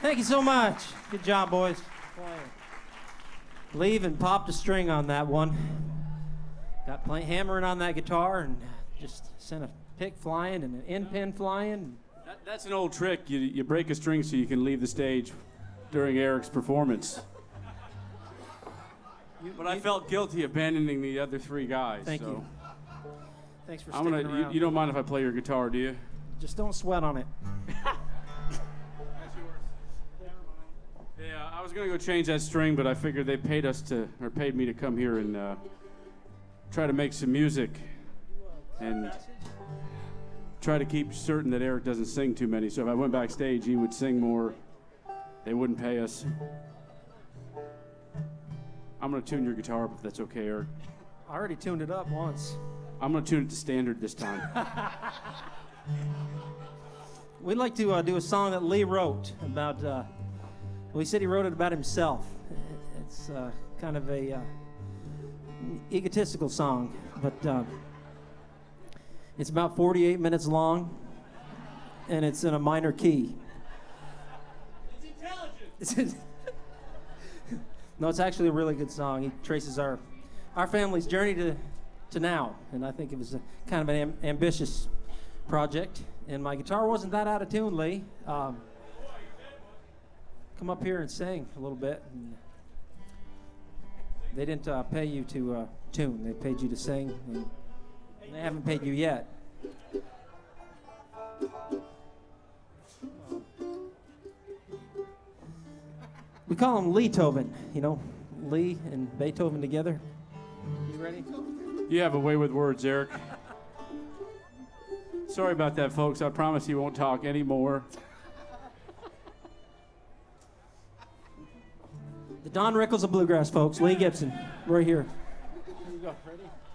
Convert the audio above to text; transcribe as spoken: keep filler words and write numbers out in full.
Thank you so much. Good job, boys. Leave and popped a string on that one. Got play, hammering on that guitar and just sent a pick flying and an end pin flying. That, that's an old trick. You, you break a string so you can leave the stage during Eric's performance. You, but you, I felt guilty abandoning the other three guys. Thank so. you. Thanks for I'm sticking gonna, around. You, you don't mind if I play your guitar, do you? Just don't sweat on it. Yeah, I was gonna go change that string, but I figured they paid us to, or paid me to come here and uh, try to make some music and try to keep certain that Eric doesn't sing too many. So if I went backstage, he would sing more. They wouldn't pay us. I'm gonna tune your guitar up if that's okay, Eric. I already tuned it up once. I'm gonna tune it to standard this time. We'd like to uh, do a song that Lee wrote about. Uh, well, he said he wrote it about himself. It's uh, kind of a uh, egotistical song, but uh, it's about forty-eight minutes long, and it's in a minor key. It's intelligent. No, it's actually a really good song. He traces our our family's journey to to now, and I think it was a kind of an am- ambitious project. And my guitar wasn't that out of tune, Lee. Um, come up here and sing a little bit. And they didn't uh, pay you to uh, tune; they paid you to sing, and they haven't paid you yet. We call him Leethoven, you know, Lee and Beethoven together. You ready? You have a way with words, Eric. Sorry about that, folks. I promise he won't talk anymore. The Don Rickles of Bluegrass, folks. Lee Gibson, right here. Here you go. Ready?